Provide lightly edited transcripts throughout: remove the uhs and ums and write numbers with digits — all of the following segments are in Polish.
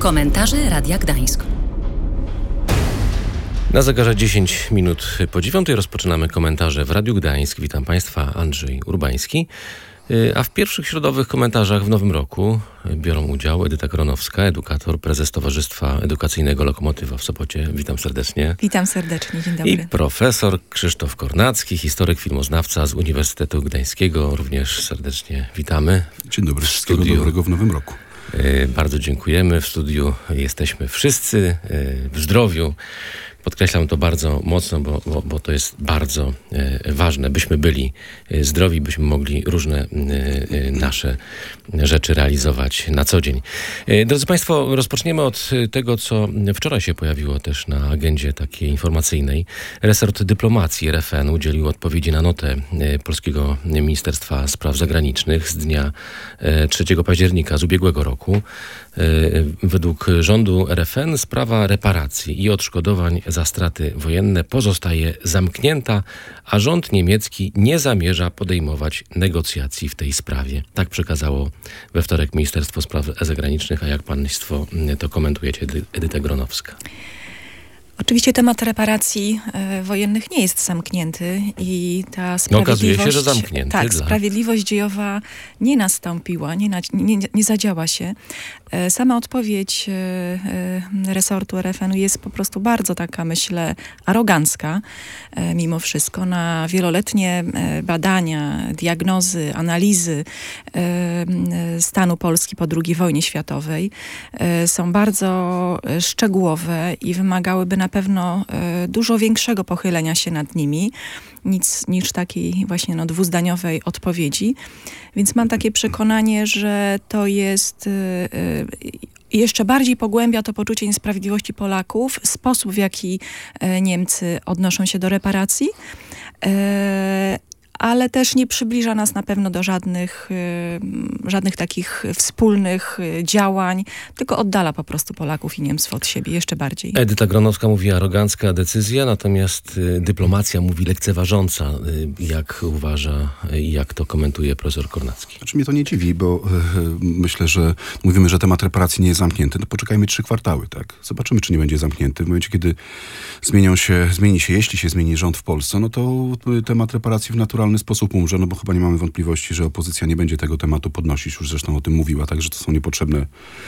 Komentarze Radia Gdańsk. Na zegarze 10 minut po 9 rozpoczynamy komentarze w Radiu Gdańsk. Witam Państwa, Andrzej Urbański. A w pierwszych środowych komentarzach w nowym roku biorą udział Edyta Gronowska, edukator, prezes Towarzystwa Edukacyjnego Lokomotywa w Sopocie. Witam serdecznie. Witam serdecznie, dzień dobry. I profesor Krzysztof Kornacki, historyk, filmoznawca z Uniwersytetu Gdańskiego. Również serdecznie witamy. Dzień dobry, wszystkiego dobrego w nowym roku. Bardzo dziękujemy. W studiu jesteśmy wszyscy w zdrowiu. Podkreślam to bardzo mocno, bo to jest bardzo ważne. Byśmy byli zdrowi, byśmy mogli różne nasze rzeczy realizować na co dzień. Drodzy Państwo, rozpoczniemy od tego, co wczoraj się pojawiło też na agendzie takiej informacyjnej. Resort Dyplomacji RFN udzielił odpowiedzi na notę Polskiego Ministerstwa Spraw Zagranicznych z dnia 3 października z ubiegłego roku. Według rządu RFN sprawa reparacji i odszkodowań za straty wojenne pozostaje zamknięta, a rząd niemiecki nie zamierza podejmować negocjacji w tej sprawie. Tak przekazało we wtorek Ministerstwo Spraw Zagranicznych, a jak Państwo to komentujecie, Edyta Gronowska? Oczywiście temat reparacji wojennych nie jest zamknięty i ta sprawiedliwość... okazuje się, że zamknięty. Tak, sprawiedliwość dziejowa nie nastąpiła, nie zadziała się. Sama odpowiedź resortu RFN-u jest po prostu bardzo taka, myślę, arogancka mimo wszystko. Na wieloletnie badania, diagnozy, analizy stanu Polski po II wojnie światowej są bardzo szczegółowe i wymagałyby na pewno dużo większego pochylenia się nad nimi niż takiej właśnie dwuzdaniowej odpowiedzi. Więc mam takie przekonanie, że to jest jeszcze bardziej pogłębia to poczucie niesprawiedliwości Polaków, sposób, w jaki Niemcy odnoszą się do reparacji, ale też nie przybliża nas na pewno do żadnych takich wspólnych działań, tylko oddala po prostu Polaków i Niemców od siebie jeszcze bardziej. Edyta Gronowska mówi arogancka decyzja, natomiast dyplomacja mówi lekceważąca. Jak uważa i jak to komentuje profesor Kornacki? Znaczy mnie to nie dziwi, bo myślę, że mówimy, że temat reparacji nie jest zamknięty. No poczekajmy 3 kwartały, tak? Zobaczymy, czy nie będzie zamknięty. W momencie, kiedy jeśli się zmieni rząd w Polsce, no to temat reparacji w naturalny sposób umrze, no bo chyba nie mamy wątpliwości, że opozycja nie będzie tego tematu podnosić, już zresztą o tym mówiła, także to są niepotrzebne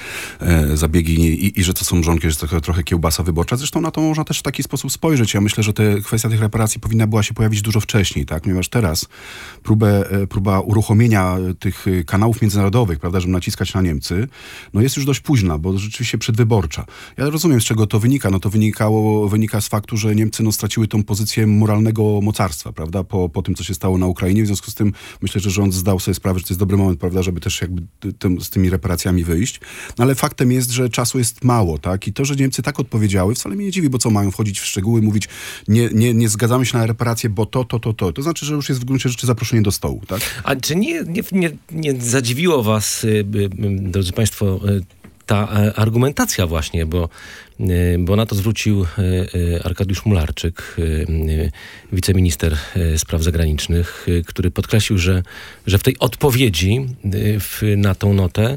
zabiegi i że to są mrzonki, że to trochę kiełbasa wyborcza. Zresztą na to można też w taki sposób spojrzeć. Ja myślę, że kwestia tych reparacji powinna była się pojawić dużo wcześniej, tak? Ponieważ teraz próba uruchomienia tych kanałów międzynarodowych, prawda, żeby naciskać na Niemcy, no jest już dość późna, bo rzeczywiście przedwyborcza. Ja rozumiem, z czego to wynika. No to wynika z faktu, że Niemcy straciły tą pozycję moralnego mocarstwa, prawda, po tym, co się stało na Ukrainie. W związku z tym myślę, że rząd zdał sobie sprawę, że to jest dobry moment, prawda, żeby też jakby z tymi reparacjami wyjść. No ale faktem jest, że czasu jest mało, tak? I to, że Niemcy tak odpowiedziały, wcale mnie nie dziwi, bo co, mają wchodzić w szczegóły, mówić, nie zgadzamy się na reparacje, bo to. To znaczy, że już jest w gruncie rzeczy zaproszenie do stołu, tak? A czy nie zadziwiło was, drodzy Państwo, ta argumentacja właśnie, bo na to zwrócił Arkadiusz Mularczyk, wiceminister spraw zagranicznych, który podkreślił, że w tej odpowiedzi na tą notę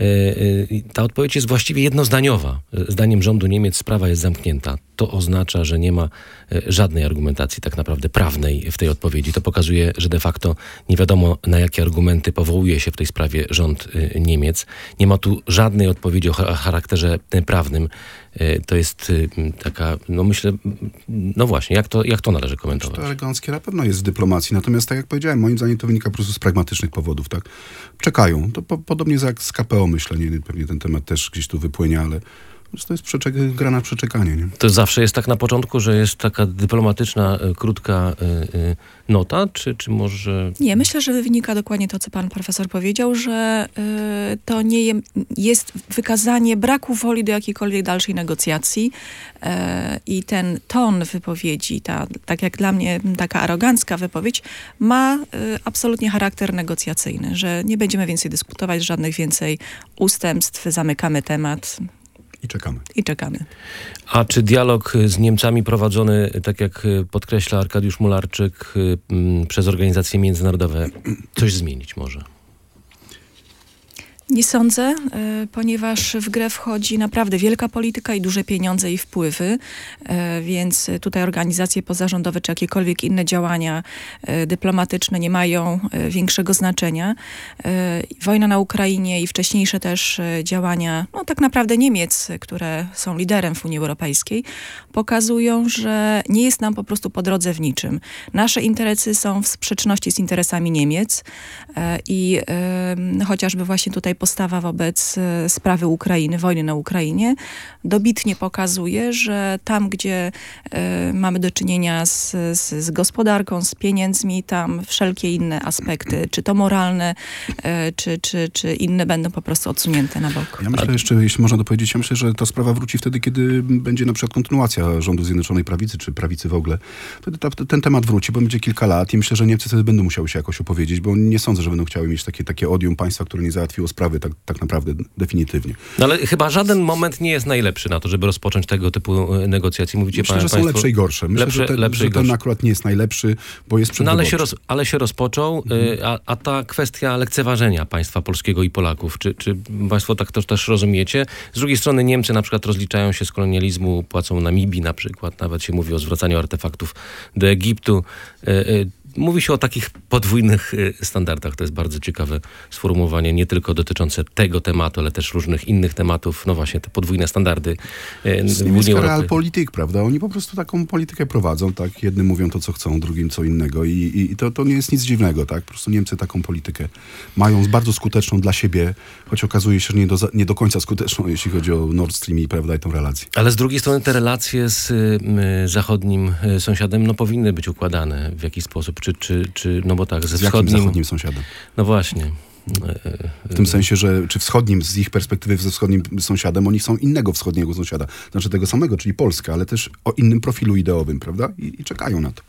ta odpowiedź jest właściwie jednozdaniowa. Zdaniem rządu Niemiec sprawa jest zamknięta. To oznacza, że nie ma żadnej argumentacji tak naprawdę prawnej w tej odpowiedzi. To pokazuje, że de facto nie wiadomo, na jakie argumenty powołuje się w tej sprawie rząd Niemiec. Nie ma tu żadnej odpowiedzi o charakterze prawnym. To jest taka, myślę, właśnie, jak to należy komentować? To eleganckie na pewno jest w dyplomacji, natomiast tak jak powiedziałem, moim zdaniem to wynika po prostu z pragmatycznych powodów, tak? Czekają. To podobnie jak z KPO, myślę, pewnie ten temat też gdzieś tu wypłynie, ale to jest gra na przeczekanie. Nie? To zawsze jest tak na początku, że jest taka dyplomatyczna, krótka nota, czy może... Nie, myślę, że wynika dokładnie to, co pan profesor powiedział, że to nie jest wykazanie braku woli do jakiejkolwiek dalszej negocjacji i ten ton wypowiedzi, tak jak dla mnie taka arogancka wypowiedź, ma absolutnie charakter negocjacyjny, że nie będziemy więcej dyskutować, żadnych więcej ustępstw, zamykamy temat. I czekamy. A czy dialog z Niemcami prowadzony, tak jak podkreśla Arkadiusz Mularczyk, przez organizacje międzynarodowe coś zmienić może? Nie sądzę, ponieważ w grę wchodzi naprawdę wielka polityka i duże pieniądze i wpływy, więc tutaj organizacje pozarządowe czy jakiekolwiek inne działania dyplomatyczne nie mają większego znaczenia. Wojna na Ukrainie i wcześniejsze też działania, no tak naprawdę Niemiec, które są liderem w Unii Europejskiej, pokazują, że nie jest nam po prostu po drodze w niczym. Nasze interesy są w sprzeczności z interesami Niemiec i chociażby właśnie tutaj postawa wobec sprawy Ukrainy, wojny na Ukrainie, dobitnie pokazuje, że tam, gdzie mamy do czynienia z gospodarką, z pieniędzmi, tam wszelkie inne aspekty, czy to moralne, czy inne będą po prostu odsunięte na bok. Ja myślę jeszcze, jeśli można dopowiedzieć, ja myślę, że ta sprawa wróci wtedy, kiedy będzie na przykład kontynuacja rządu Zjednoczonej Prawicy, czy prawicy w ogóle. Wtedy ten temat wróci, bo będzie kilka lat i myślę, że Niemcy wtedy będą musiały się jakoś opowiedzieć, bo nie sądzę, że będą chciały mieć takie odium państwa, które nie załatwiło sprawy tak naprawdę definitywnie. No ale chyba żaden moment nie jest najlepszy na to, żeby rozpocząć tego typu negocjacje. Mówicie Myślę, że są lepsze i gorsze. Myślę, że ten akurat nie jest najlepszy, bo jest przedwyborczy. Ale się rozpoczął, a ta kwestia lekceważenia państwa polskiego i Polaków, czy państwo tak to też rozumiecie? Z drugiej strony Niemcy na przykład rozliczają się z kolonializmu, płacą Namibii na przykład, nawet się mówi o zwracaniu artefaktów do Egiptu. Mówi się o takich podwójnych standardach. To jest bardzo ciekawe sformułowanie, nie tylko dotyczące tego tematu, ale też różnych innych tematów. No właśnie, te podwójne standardy w Unii Europejskiej. Realpolitik, prawda? Oni po prostu taką politykę prowadzą, tak? Jednym mówią to, co chcą, drugim co innego i to nie jest nic dziwnego, tak? Po prostu Niemcy taką politykę mają bardzo skuteczną dla siebie, choć okazuje się, że nie do końca skuteczną, jeśli chodzi o Nord Stream i, prawda, i tą relację. Ale z drugiej strony te relacje z zachodnim sąsiadem, no powinny być układane w jakiś sposób. Czy no bo tak, ze wschodnim... jakim zachodnim sąsiadem? No właśnie. W tym sensie, że czy wschodnim, z ich perspektywy ze wschodnim sąsiadem, oni są innego wschodniego sąsiada. Znaczy tego samego, czyli Polska, ale też o innym profilu ideowym, prawda? I czekają na to.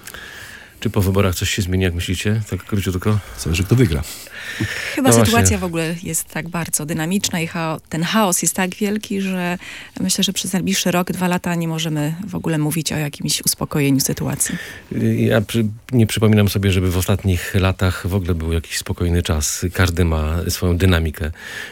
Czy po wyborach coś się zmieni, jak myślicie? Tak króciutko? Zależy, kto wygra. Chyba sytuacja w ogóle jest tak bardzo dynamiczna i ten chaos jest tak wielki, że myślę, że przez najbliższy rok, 2 lata nie możemy w ogóle mówić o jakimś uspokojeniu sytuacji. Ja nie przypominam sobie, żeby w ostatnich latach w ogóle był jakiś spokojny czas. Każdy ma swoją dynamikę.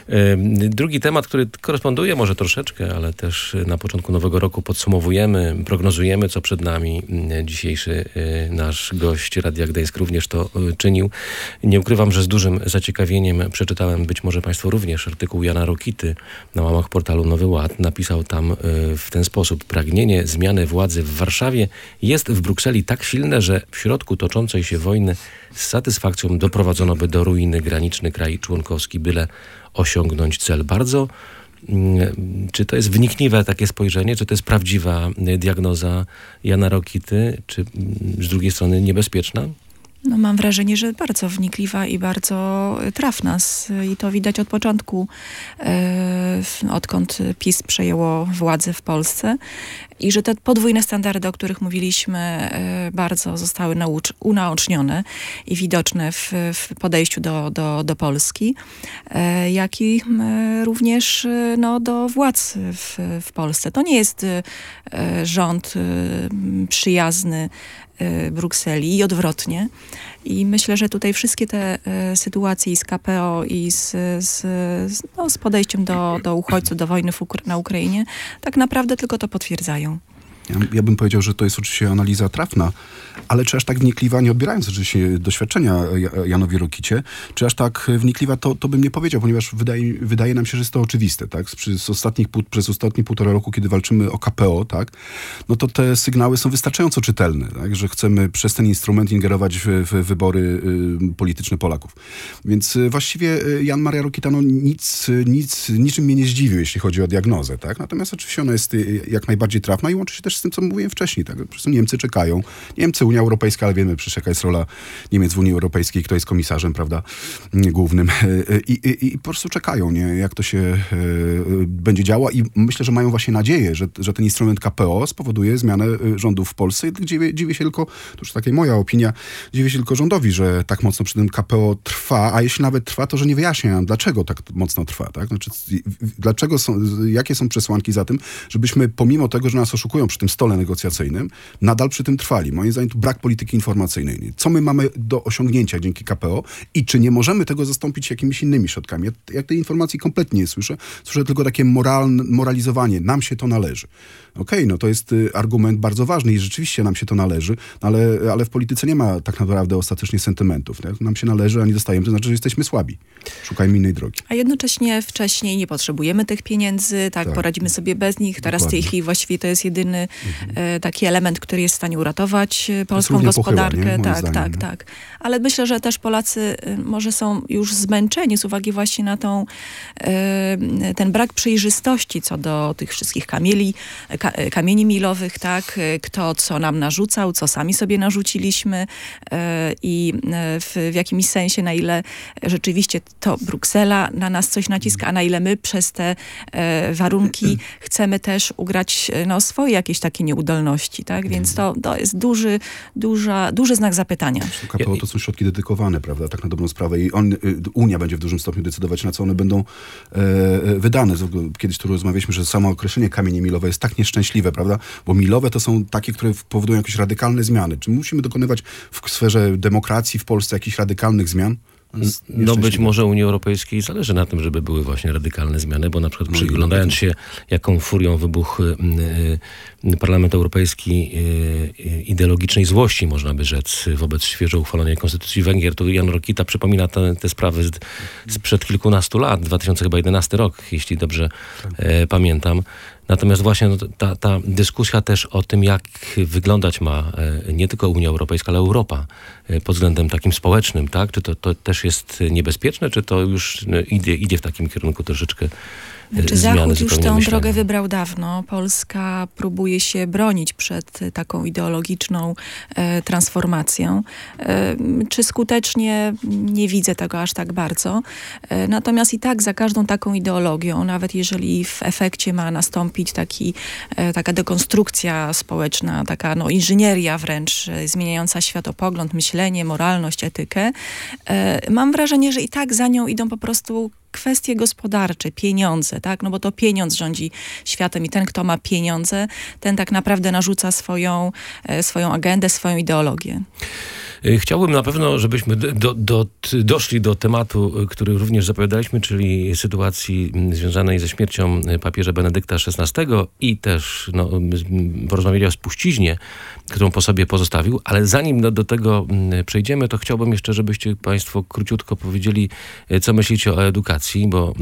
Drugi temat, który koresponduje może troszeczkę, ale też na początku nowego roku podsumowujemy, prognozujemy, co przed nami. Dzisiejszy nasz gość Radia Gdańsk również to czynił. Nie ukrywam, że z dużym zaciekawieniem przeczytałem, być może państwo również, artykuł Jana Rokity na łamach portalu Nowy Ład. Napisał tam w ten sposób: pragnienie zmiany władzy w Warszawie jest w Brukseli tak silne, że w środku toczącej się wojny z satysfakcją doprowadzono by do ruiny graniczny kraj członkowski, byle osiągnąć cel. Bardzo czy to jest wnikliwe takie spojrzenie, czy to jest prawdziwa diagnoza Jana Rokity, czy z drugiej strony niebezpieczna? No, mam wrażenie, że bardzo wnikliwa i bardzo trafna. I to widać od początku, odkąd PiS przejęło władzę w Polsce. I że te podwójne standardy, o których mówiliśmy, bardzo zostały unaocznione i widoczne w podejściu do Polski, jak i również do władz w Polsce. To nie jest rząd przyjazny Brukseli i odwrotnie. I myślę, że tutaj wszystkie te sytuacje i z KPO i z podejściem do uchodźców, do wojny na Ukrainie tak naprawdę tylko to potwierdzają. Ja bym powiedział, że to jest oczywiście analiza trafna, ale czy aż tak wnikliwa, nie odbierając oczywiście doświadczenia Janowi Rokicie, czy aż tak wnikliwa, to bym nie powiedział, ponieważ wydaje nam się, że jest to oczywiste, tak? Przez ostatnie 1,5 roku, kiedy walczymy o KPO, tak? No to te sygnały są wystarczająco czytelne, tak? Że chcemy przez ten instrument ingerować w wybory polityczne Polaków. Więc właściwie Jan Maria Rokita niczym mnie nie zdziwił, jeśli chodzi o diagnozę, tak? Natomiast oczywiście ona jest jak najbardziej trafna i łączy się też z tym, co mówiłem wcześniej. Tak? Po prostu Niemcy czekają. Niemcy, Unia Europejska, ale wiemy przecież jaka jest rola Niemiec w Unii Europejskiej, kto jest komisarzem, prawda, głównym. I po prostu czekają, nie? Jak to się będzie działo i myślę, że mają właśnie nadzieję, że ten instrument KPO spowoduje zmianę rządów w Polsce. I dziwię się tylko, to już taka moja opinia, dziwię się tylko rządowi, że tak mocno przy tym KPO trwa, a jeśli nawet trwa, to że nie wyjaśnia nam, dlaczego tak mocno trwa. Tak? Znaczy, jakie są przesłanki za tym, żebyśmy pomimo tego, że nas oszukują przy tym stole negocjacyjnym, nadal przy tym trwali. Moim zdaniem tu brak polityki informacyjnej. Co my mamy do osiągnięcia dzięki KPO i czy nie możemy tego zastąpić jakimiś innymi środkami? Ja tej informacji kompletnie nie słyszę. Słyszę tylko takie moralizowanie. Nam się to należy. Okej, no to jest argument bardzo ważny i rzeczywiście nam się to należy, ale w polityce nie ma tak naprawdę ostatecznie sentymentów. Tak? Nam się należy, a nie dostajemy, to znaczy, że jesteśmy słabi. Szukajmy innej drogi. A jednocześnie wcześniej nie potrzebujemy tych pieniędzy, tak, poradzimy sobie bez nich. Teraz w tej chwili właściwie to jest jedyny taki element, który jest w stanie uratować polską gospodarkę. Tak. Ale myślę, że też Polacy może są już zmęczeni z uwagi właśnie na ten brak przejrzystości co do tych wszystkich kamieni milowych, tak, kto co nam narzucał, co sami sobie narzuciliśmy i w jakimś sensie na ile rzeczywiście to Bruksela na nas coś naciska, a na ile my przez te warunki chcemy też ugrać swoje jakieś takie nieudolności, tak, więc to jest duży znak zapytania. KPO to są środki dedykowane, prawda, tak na dobrą sprawę i Unia będzie w dużym stopniu decydować, na co one będą wydane. Kiedyś tu rozmawialiśmy, że samo określenie kamienie milowe jest tak nieszczęśliwe, prawda? Bo milowe to są takie, które powodują jakieś radykalne zmiany. Czy musimy dokonywać w sferze demokracji w Polsce jakichś radykalnych zmian? No być może Unii Europejskiej zależy na tym, żeby były właśnie radykalne zmiany, bo na przykład przyglądając się, jaką furią wybuchł Parlament Europejski ideologicznej złości, można by rzec, wobec świeżo uchwalonej Konstytucji Węgier, to Jan Rokita przypomina te sprawy sprzed kilkunastu lat, 2011 rok, jeśli dobrze pamiętam. Natomiast właśnie ta dyskusja też o tym, jak wyglądać ma nie tylko Unia Europejska, ale Europa pod względem takim społecznym, tak? Czy to też jest niebezpieczne, czy to już idzie w takim kierunku troszeczkę Zachód już tę drogę wybrał dawno. Polska próbuje się bronić przed taką ideologiczną transformacją. Czy skutecznie? Nie widzę tego aż tak bardzo. Natomiast i tak za każdą taką ideologią, nawet jeżeli w efekcie ma nastąpić taka dekonstrukcja społeczna, taka inżynieria wręcz zmieniająca światopogląd, myślenie, moralność, etykę, mam wrażenie, że i tak za nią idą po prostu kwestie gospodarcze, pieniądze, tak? No bo to pieniądz rządzi światem i ten, kto ma pieniądze, ten tak naprawdę narzuca swoją agendę, swoją ideologię. Chciałbym na pewno, żebyśmy doszli do tematu, który również zapowiadaliśmy, czyli sytuacji związanej ze śmiercią papieża Benedykta XVI i też porozmawiali o spuściźnie, którą po sobie pozostawił, ale zanim do tego przejdziemy, to chciałbym jeszcze, żebyście państwo króciutko powiedzieli, co myślicie o edukacji, bo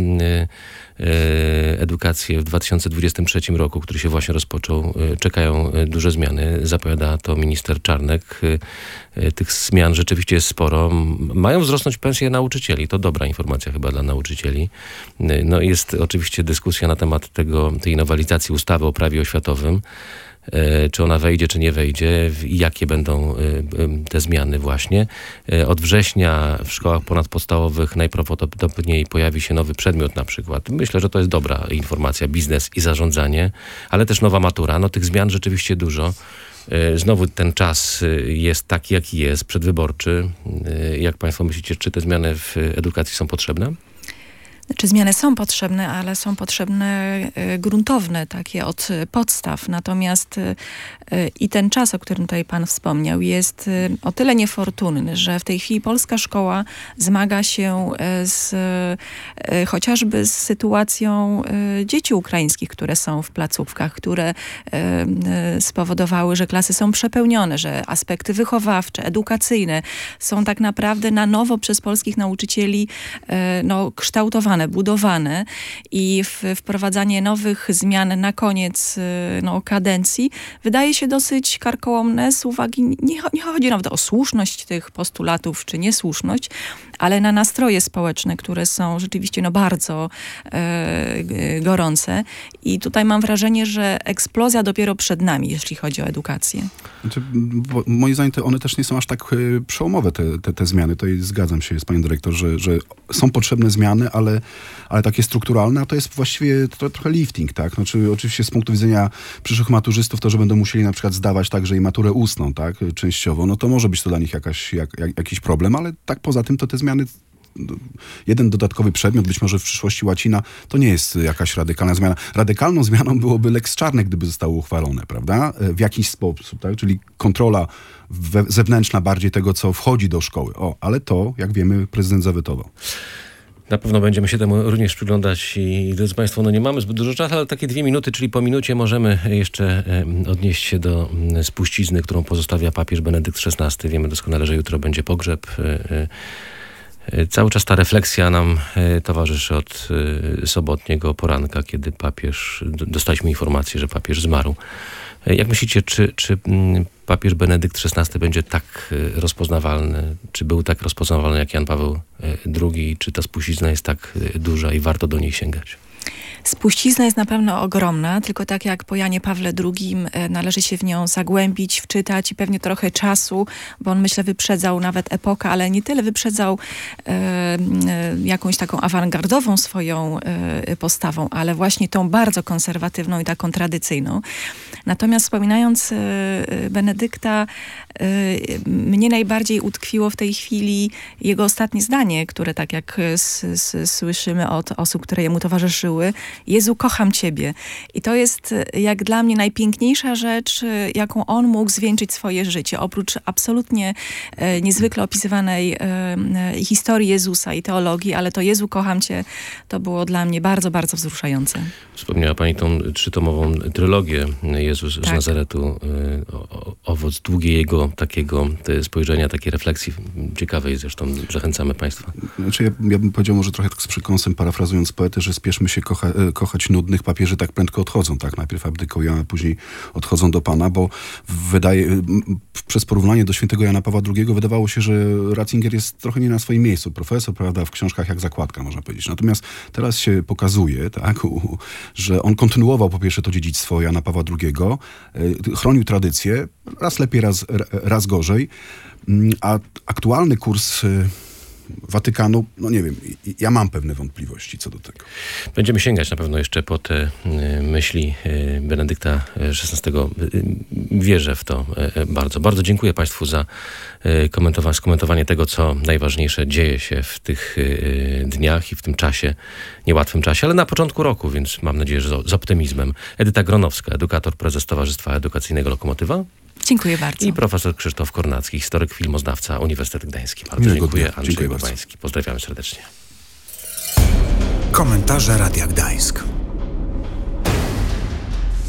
edukację w 2023 roku, który się właśnie rozpoczął, czekają duże zmiany. Zapowiada to minister Czarnek. Tych zmian rzeczywiście jest sporo. Mają wzrosnąć pensje nauczycieli. To dobra informacja chyba dla nauczycieli. No jest oczywiście dyskusja na temat tej nowelizacji ustawy o prawie oświatowym. Czy ona wejdzie, czy nie wejdzie, jakie będą te zmiany właśnie. Od września w szkołach ponadpodstawowych najprawdopodobniej pojawi się nowy przedmiot na przykład. Myślę, że to jest dobra informacja, biznes i zarządzanie, ale też nowa matura. Tych zmian rzeczywiście dużo. Znowu ten czas jest taki, jaki jest, przedwyborczy. Jak państwo myślicie, czy te zmiany w edukacji są potrzebne? Zmiany są potrzebne, ale są potrzebne gruntowne, takie od podstaw. Natomiast i ten czas, o którym tutaj pan wspomniał, jest o tyle niefortunny, że w tej chwili polska szkoła zmaga się chociażby z sytuacją dzieci ukraińskich, które są w placówkach, które spowodowały, że klasy są przepełnione, że aspekty wychowawcze, edukacyjne są tak naprawdę na nowo przez polskich nauczycieli kształtowane, budowane i wprowadzanie nowych zmian na koniec kadencji wydaje się dosyć karkołomne z uwagi, nie chodzi nawet o słuszność tych postulatów czy niesłuszność, ale na nastroje społeczne, które są rzeczywiście bardzo gorące i tutaj mam wrażenie, że eksplozja dopiero przed nami, jeśli chodzi o edukację. Moim zdaniem one też nie są aż tak przełomowe te zmiany. Tutaj zgadzam się z panią dyrektor, że są potrzebne zmiany, ale takie strukturalne, a to jest właściwie trochę lifting, tak? Znaczy, oczywiście z punktu widzenia przyszłych maturzystów, to, że będą musieli na przykład zdawać także i maturę ustną, tak? Częściowo, to może być to dla nich jakiś problem, ale tak poza tym to te zmiany jeden dodatkowy przedmiot, być może w przyszłości łacina, to nie jest jakaś radykalna zmiana. Radykalną zmianą byłoby Lex Czarnek, gdyby zostało uchwalone, prawda? W jakiś sposób, tak? Czyli kontrola zewnętrzna bardziej tego, co wchodzi do szkoły. Ale to, jak wiemy, prezydent zawetował. Na pewno będziemy się temu również przyglądać i drodzy Państwo, nie mamy zbyt dużo czasu, ale takie 2 minuty, czyli po minucie możemy jeszcze odnieść się do spuścizny, którą pozostawia papież Benedykt XVI. Wiemy doskonale, że jutro będzie pogrzeb. Cały czas ta refleksja nam towarzyszy od sobotniego poranka, kiedy dostaliśmy informację, że papież zmarł. Jak myślicie, czy papież Benedykt XVI będzie tak rozpoznawalny, czy był tak rozpoznawalny jak Jan Paweł II, czy ta spuścizna jest tak duża i warto do niej sięgać? Spuścizna jest na pewno ogromna, tylko tak jak po Janie Pawle II należy się w nią zagłębić, wczytać i pewnie trochę czasu, bo on, myślę, wyprzedzał nawet epokę, ale nie tyle wyprzedzał jakąś taką awangardową swoją postawą, ale właśnie tą bardzo konserwatywną i taką tradycyjną. Natomiast wspominając Benedykta, mnie najbardziej utkwiło w tej chwili jego ostatnie zdanie, które tak jak słyszymy od osób, które jemu towarzyszyły: Jezu, kocham Ciebie. I to jest jak dla mnie najpiękniejsza rzecz, jaką on mógł zwieńczyć swoje życie. Oprócz absolutnie niezwykle opisywanej historii Jezusa i teologii, ale to Jezu, kocham Cię, to było dla mnie bardzo, bardzo wzruszające. Wspomniała Pani tą 3-tomową trylogię Jezus z Nazaretu. Owoc długiego takiego spojrzenia, takiej refleksji. Ciekawej zresztą, zachęcamy Państwa. Znaczy ja bym powiedział może trochę tak z przekąsem, parafrazując poetę, że spieszmy się kochać nudnych, papieży tak prędko odchodzą, tak? Najpierw abdykują, a później odchodzą do Pana, bo przez porównanie do świętego Jana Pawła II wydawało się, że Ratzinger jest trochę nie na swoim miejscu. Profesor, prawda, w książkach jak zakładka, można powiedzieć. Natomiast teraz się pokazuje, tak, że on kontynuował po pierwsze to dziedzictwo Jana Pawła II, chronił tradycję, raz lepiej, raz gorzej, a aktualny kurs Watykanu, nie wiem, ja mam pewne wątpliwości co do tego. Będziemy sięgać na pewno jeszcze po te myśli Benedykta XVI. Wierzę w to bardzo. Bardzo dziękuję Państwu za skomentowanie tego, co najważniejsze dzieje się w tych dniach i w tym czasie, niełatwym czasie, ale na początku roku, więc mam nadzieję, że z optymizmem. Edyta Gronowska, edukator, prezes Towarzystwa Edukacyjnego Lokomotywa. Dziękuję bardzo. I profesor Krzysztof Kornacki, historyk, filmoznawca, Uniwersytet Gdański. Bardzo dziękuję. Andrzej Babański. Pozdrawiamy serdecznie. Komentarze Radia Gdańsk.